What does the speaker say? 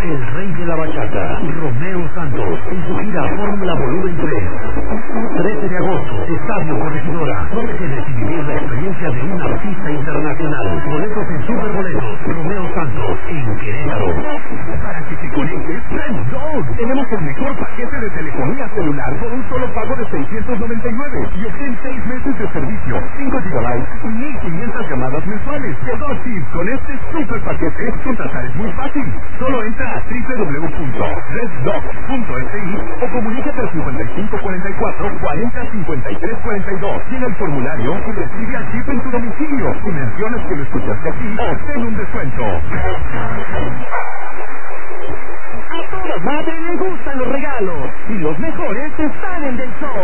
el rey de la bachata, Romeo Santos, en su gira Fórmula Volumen 3. 13 de agosto, Estadio Corregidora. No dejes de vivir la experiencia de un artista internacional. Boletos en Superboletos. Romeo Santos, en Querétaro. Para que te conectes, Red Dog. Tenemos el mejor paquete de telefonía celular por un solo pago de $699 y obtén 6 meses de servicio, 5 GB y 1,500 llamadas mensuales. De 2 tips con este super paquete, contratar es muy fácil. Solo entra a www.reddog.fi o comunícate al 5544 40 53 42. Llena el formulario y recibe al chip en tu domicilio. Si mencionas que lo escuchaste aquí, obtén un descuento. A todas madres les gustan los regalos y los mejores están en Del Sol.